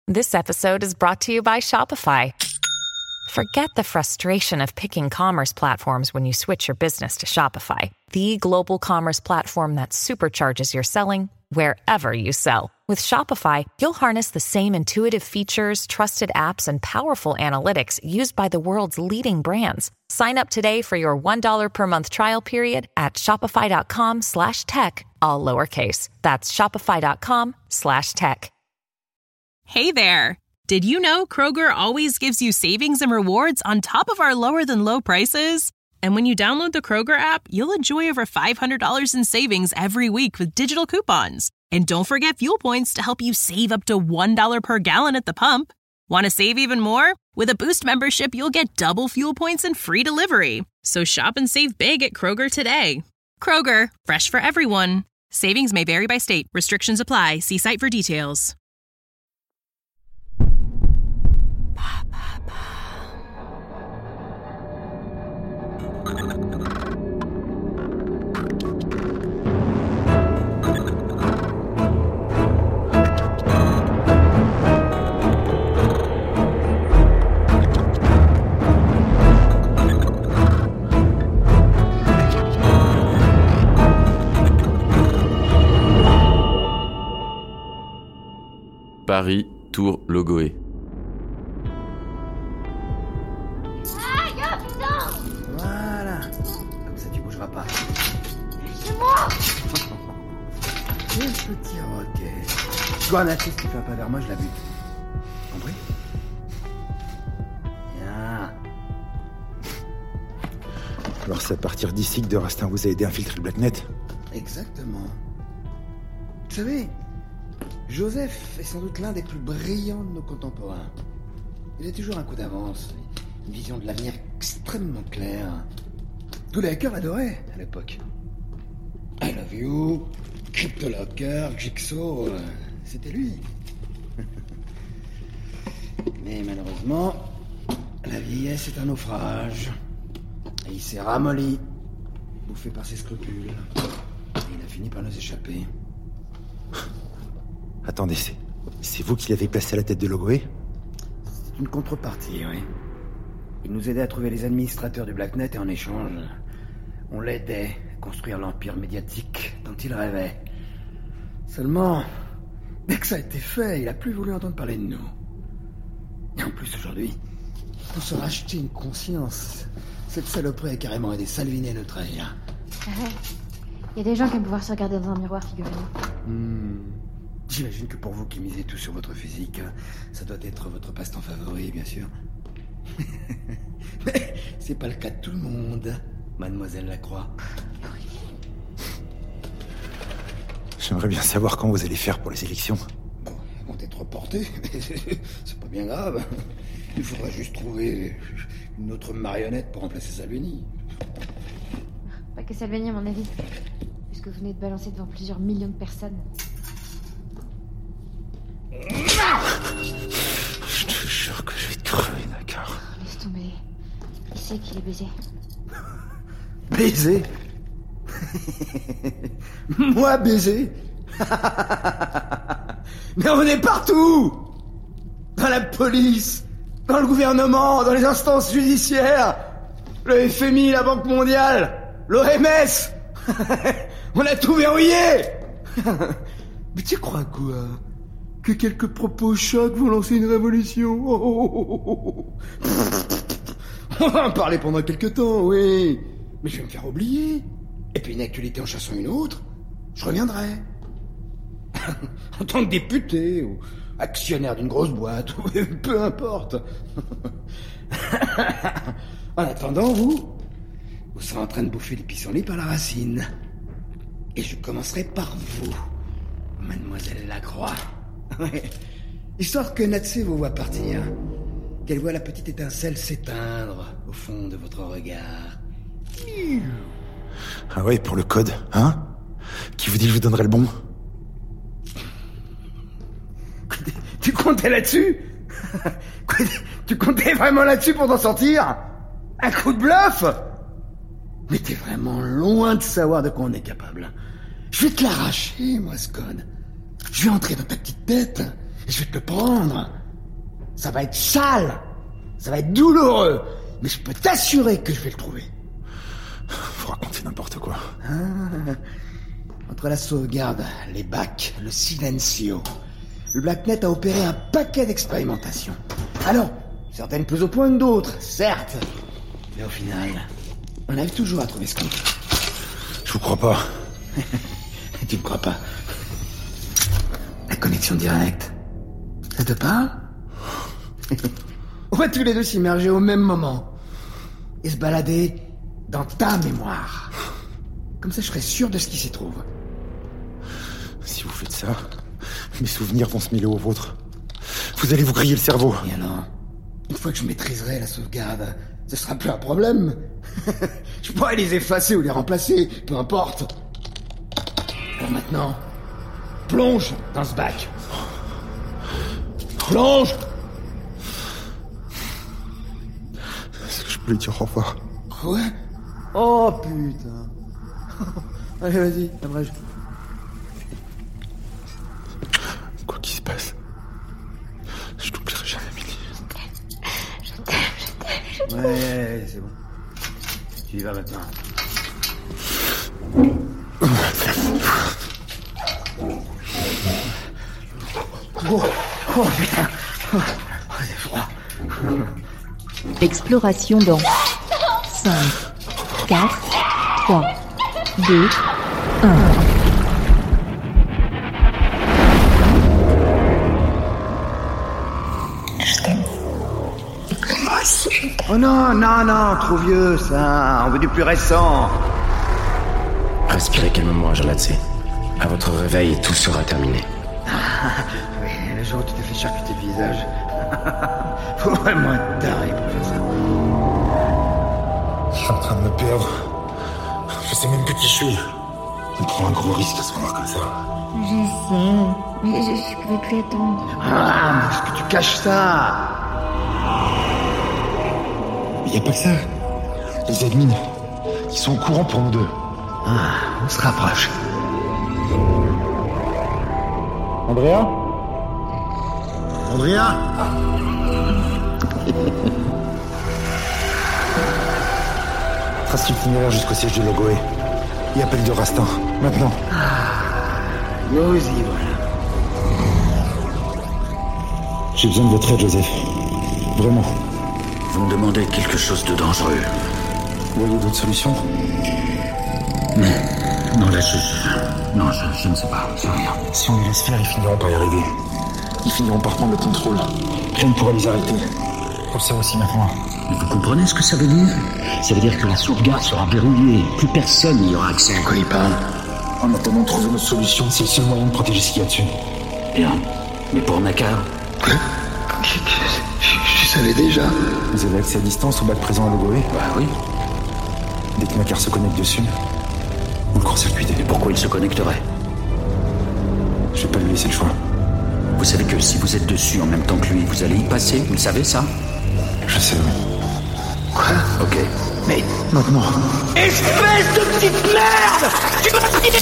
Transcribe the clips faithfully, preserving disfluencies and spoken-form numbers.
This episode is brought to you by Shopify. Forget the frustration of picking commerce platforms when you switch your business to Shopify, the global commerce platform that supercharges your selling wherever you sell. With Shopify, you'll harness the same intuitive features, trusted apps, and powerful analytics used by the world's leading brands. Sign up today for your one dollar per month trial period at shopify.com slash tech, all lowercase. That's shopify.com slash tech. Hey there! Did you know Kroger always gives you savings and rewards on top of our lower-than-low prices? And when you download the Kroger app, you'll enjoy over five hundred dollars in savings every week with digital coupons. And don't forget fuel points to help you save up to one dollar per gallon at the pump. Want to save even more? With a Boost membership, you'll get double fuel points and free delivery. So shop and save big at Kroger today. Kroger, fresh for everyone. Savings may vary by state. Restrictions apply. See site for details. Paris, Tours, Logoé. Aïe, oh putain! Voilà. Comme ça, tu bougeras pas. C'est moi! Quel petit roquet. Je dois un artiste qui fait un pas vers moi, je la bute. Compris? Bien. Alors c'est à partir d'ici que De Rastin vous a aidé à infiltrer le Blacknet? Exactement. Vous savez, Joseph est sans doute l'un des plus brillants de nos contemporains. Il a toujours un coup d'avance, une vision de l'avenir extrêmement claire. Tous les hackers l'adoraient à l'époque. I Love You, CryptoLocker, Jigsaw, euh, c'était lui. Mais malheureusement, la vieillesse est un naufrage. Et il s'est ramolli, bouffé par ses scrupules. Et il a fini par nous échapper. Attendez, c'est... c'est vous qui l'avez placé à la tête de Logoé? C'est une contrepartie, oui. Il nous aidait à trouver les administrateurs du Blacknet et en échange, on l'aidait à construire l'empire médiatique dont il rêvait. Seulement, dès que ça a été fait, il a plus voulu entendre parler de nous. Et en plus, aujourd'hui, pour se racheter une conscience, cette saloperie a carrément aidé Salvini à nous trahir. Ah ouais. Il y a des gens qui aiment pouvoir se regarder dans un miroir, figurez-vous. Hmm. J'imagine que pour vous qui misez tout sur votre physique, ça doit être votre passe-temps favori, bien sûr. Mais c'est pas le cas de tout le monde, mademoiselle Lacroix. J'aimerais bien savoir quand vous allez faire pour les élections. Bon, elles vont être reportées, mais c'est pas bien grave. Il faudra juste trouver une autre marionnette pour remplacer Salvini. Pas que Salvini, à mon avis. Puisque vous venez de balancer devant plusieurs millions de personnes. Je te jure que je vais te crever, d'accord? Oh, laisse tomber. Il sait qu'il est baisé. Baiser? Moi baiser? Mais on est partout! Dans la police, dans le gouvernement, dans les instances judiciaires, le F M I, la Banque mondiale, l'O M S. On a tout verrouillé. Mais tu crois quoi? Que quelques propos chocs vont lancer une révolution? Oh, oh, oh, oh, oh. On va en parler pendant quelques temps, oui. Mais je vais me faire oublier. Et puis une actualité en chassant une autre, je reviendrai. En tant que député, ou actionnaire d'une grosse boîte, ou peu importe. En attendant, vous, vous serez en train de bouffer les pissenlits par la racine. Et je commencerai par vous, mademoiselle Lacroix. Histoire que Natsé vous voit partir, qu'elle voit la petite étincelle s'éteindre au fond de votre regard. Ah ouais, pour le code, hein? Qui vous dit que je vous donnerai le bon? Tu comptais là-dessus? Tu comptais vraiment là-dessus pour t'en sortir? Un coup de bluff? Mais t'es vraiment loin de savoir de quoi on est capable. Je vais te l'arracher, moi, ce code. Je vais entrer dans ta petite tête et je vais te le prendre. Ça va être sale. Ça va être douloureux. Mais je peux t'assurer que je vais le trouver. Faut raconter n'importe quoi. Ah, entre la sauvegarde, les bacs, le silencio, le Blacknet a opéré un paquet d'expérimentations. Alors, certaines plus au point que d'autres, certes. Mais au final, on arrive toujours à trouver ce qu'on veut. Je vous crois pas. Tu me crois pas? La connexion directe, ça te parle? On va tous les deux s'immerger au même moment et se balader dans ta mémoire. Comme ça, je serai sûr de ce qui s'y trouve. Si vous faites ça, mes souvenirs vont se mêler aux vôtres. Vous allez vous griller le cerveau. Et alors, une fois que je maîtriserai la sauvegarde, ce sera plus un problème. Je pourrai les effacer ou les remplacer, peu importe. Alors maintenant, plonge dans ce bac. Plonge! Est-ce que je peux lui dire au revoir? Quoi? Oh putain. Allez, vas-y, abrège. Quoi qu'il se passe, je n'oublierai jamais Milly. Je t'aime, je t'aime, je t'aime. Ouais, c'est bon. Tu y vas maintenant. Oh, oh putain. Oh, c'est froid. Exploration dans cinq, quatre, trois, deux, un. Je t'aime. Moi aussi, je t'aime. Oh non, non, non, trop vieux ça. On veut du plus récent. Respirez calmement, Jolatse. À votre réveil, tout sera terminé. Oui, le jour où tu t'es fait charcuter le visage. Faut vraiment être taré pour faire ça. Je suis en train de me perdre. Je sais même plus qui je suis. On prend un gros risque à se voir comme ça. Je sais, mais je, je pouvais plus attendre. Ah, mais est-ce que tu caches ça? Il n'y a pas que ça. Les admins, ils sont au courant pour nous deux. Ah, on se rapproche. Andrea Andrea Trace l'itinéraire jusqu'au siège de Logoé. Et appel de Rastin. Maintenant. Nous y voilà. J'ai besoin de votre aide, Joseph. Vraiment. Vous me demandez quelque chose de dangereux. Vous voyez d'autres solutions? Non, là, je... Non, je, je ne sais pas, je sais rien. Si on les laisse faire, ils finiront par y arriver. Ils finiront par prendre le contrôle. Rien ne pourra les arrêter. On le sait aussi maintenant. Mais vous comprenez ce que ça veut dire? Ça veut dire que la sauvegarde sera verrouillée. Plus personne n'y aura accès. De quoi il parle? En attendant de trouver notre solution, c'est le seul moyen de protéger ce qu'il y a dessus. Bien. Mais pour Nakar? Quoi? Je, je, je, je savais déjà. Vous avez accès à distance au bac présent à Logoé? Bah oui. Dès que Nakar se connecte dessus, vous le court-circuitez. Et pourquoi il se connecterait? Je vais pas lui laisser le choix. Vous savez que si vous êtes dessus en même temps que lui, vous allez y passer, vous le savez ça? Je sais, oui. Quoi? Ok. Mais Maintenant. espèce de petite merde! Tu m'as dit...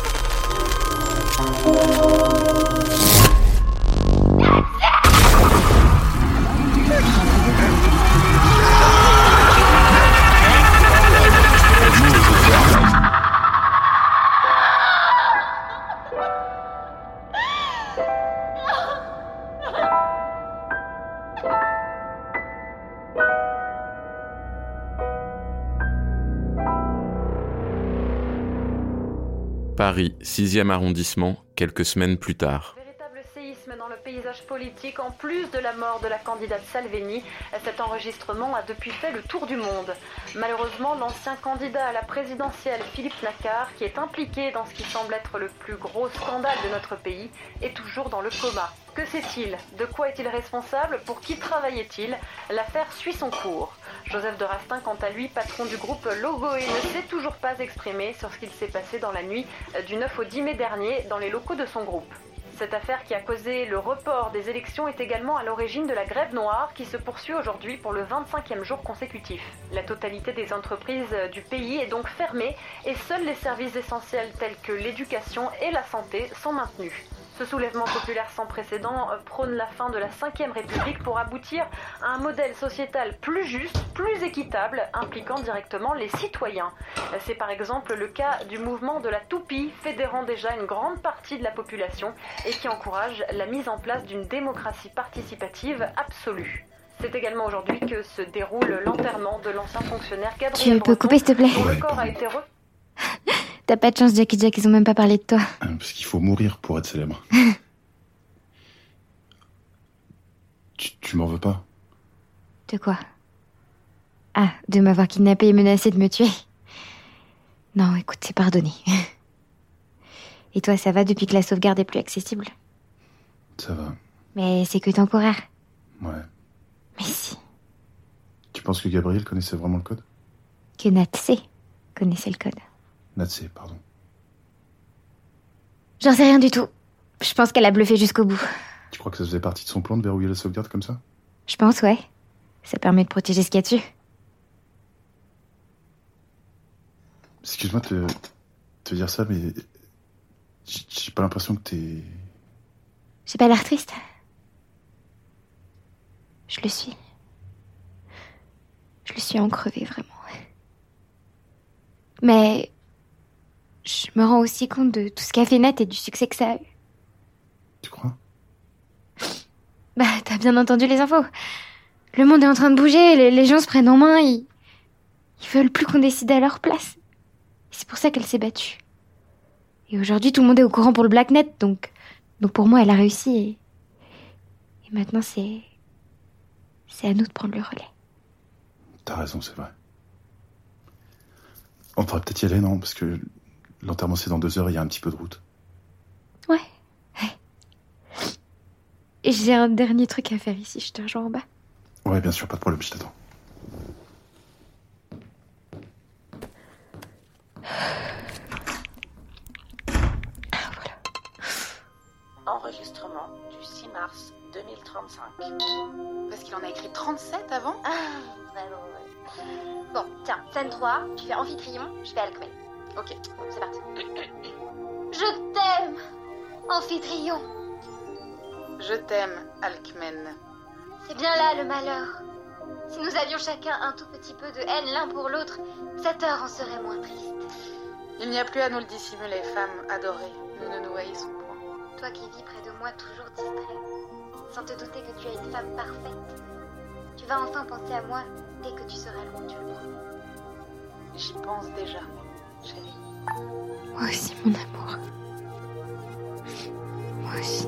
Paris, sixième arrondissement, quelques semaines plus tard. Véritable séisme dans le paysage politique, en plus de la mort de la candidate Salvini, cet enregistrement a depuis fait le tour du monde. Malheureusement, l'ancien candidat à la présidentielle, Philippe Nakar, qui est impliqué dans ce qui semble être le plus gros scandale de notre pays, est toujours dans le coma. Que sait-il? De quoi est-il responsable? Pour qui travaillait-il? L'affaire suit son cours. Joseph de Rastin, quant à lui, patron du groupe Logoé, ne s'est toujours pas exprimé sur ce qu'il s'est passé dans la nuit du neuf au dix mai dernier dans les locaux de son groupe. Cette affaire qui a causé le report des élections est également à l'origine de la grève noire qui se poursuit aujourd'hui pour le vingt-cinquième jour consécutif. La totalité des entreprises du pays est donc fermée et seuls les services essentiels tels que l'éducation et la santé sont maintenus. Ce soulèvement populaire sans précédent prône la fin de la cinquième République pour aboutir à un modèle sociétal plus juste, plus équitable, impliquant directement les citoyens. C'est par exemple le cas du mouvement de la toupie, fédérant déjà une grande partie de la population et qui encourage la mise en place d'une démocratie participative absolue. C'est également aujourd'hui que se déroule l'enterrement de l'ancien fonctionnaire Gabriel Tu peux Breton, couper, s'il te plaît? dont le corps a été re... T'as pas de chance, Jackie Jack, ils ont même pas parlé de toi. Parce qu'il faut mourir pour être célèbre. tu, tu m'en veux pas? De quoi? Ah, de m'avoir kidnappé et menacé de me tuer. Non, écoute, c'est pardonné. Et toi, ça va depuis que la sauvegarde est plus accessible? Ça va. Mais c'est que temporaire. Ouais. Mais si. Tu penses que Gabriel connaissait vraiment le code? Que Natsé connaissait le code. Natsé, pardon. J'en sais rien du tout. Je pense qu'elle a bluffé jusqu'au bout. Tu crois que ça faisait partie de son plan de verrouiller la sauvegarde comme ça? Je pense, ouais. Ça permet de protéger ce qu'il y a dessus. Excuse-moi de te, te dire ça, mais j'ai j'ai pas l'impression que t'es... J'ai pas l'air triste. Je le suis. Je le suis en crevé, vraiment. Mais je me rends aussi compte de tout ce qu'a fait Nat et du succès que ça a eu. Tu crois? Bah, t'as bien entendu les infos. Le monde est en train de bouger, les, les gens se prennent en main, ils... Ils veulent plus qu'on décide à leur place. C'est pour ça qu'elle s'est battue. Et aujourd'hui, tout le monde est au courant pour le Blacknet, donc... Donc pour moi, elle a réussi et... Et maintenant, c'est... C'est à nous de prendre le relais. T'as raison, c'est vrai. On devrait peut-être y aller, non? Parce que l'enterrement, c'est dans deux heures et il y a un petit peu de route. Ouais. Ouais. Et j'ai un dernier truc à faire ici, je te rejoins en bas. Ouais, bien sûr, pas de problème, je t'attends. Enregistrement du six mars deux mille trente-cinq. Parce qu'il en a écrit trente-sept avant? Ah, vraiment, ouais. Bon, tiens, scène trois, tu fais Amphitryon, je fais Alcmène. Ok, c'est parti. Je t'aime, Amphitryon. Je t'aime, Alcmène. C'est bien là le malheur. Si nous avions chacun un tout petit peu de haine l'un pour l'autre, cette heure en serait moins triste. Il n'y a plus à nous le dissimuler, femme adorée. Nous ne nous haïssons point. Toi qui vis près de moi toujours distrait, sans te douter que tu es une femme parfaite, tu vas enfin penser à moi dès que tu seras loin, tu le promets. J'y pense déjà, chérie. Moi aussi, mon amour. Moi aussi.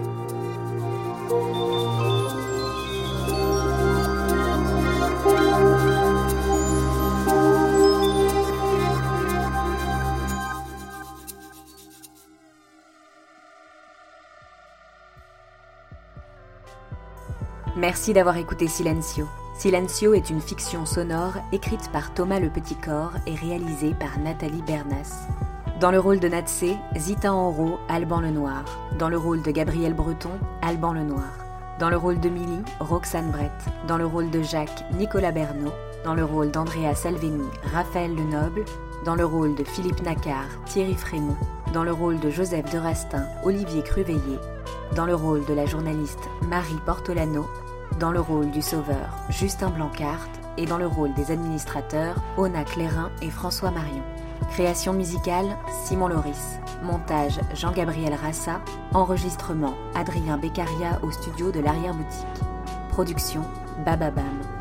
Merci d'avoir écouté Silencio. Silencio est une fiction sonore écrite par Thomas Le Petit Corps et réalisée par Nathalie Bernas. Dans le rôle de Natsé, Zita Enro, Alban Lenoir. Dans le rôle de Gabriel Breton, Alban Lenoir. Dans le rôle de Milly, Roxane Brett. Dans le rôle de Jacques, Nicolas Bernot. Dans le rôle d'Andrea Salveni, Raphaël Lenoble. Dans le rôle de Philippe Nacquart, Thierry Frémaux. Dans le rôle de Joseph Derastin, Olivier Cruveillet. Dans le rôle de la journaliste Marie Portolano. Dans le rôle du sauveur, Justin Blancart. Et dans le rôle des administrateurs, Ona Clérin et François Marion. Création musicale, Simon Loris. Montage, Jean-Gabriel Rassa. Enregistrement, Adrien Beccaria au studio de l'Arrière-Boutique. Production, Bababam.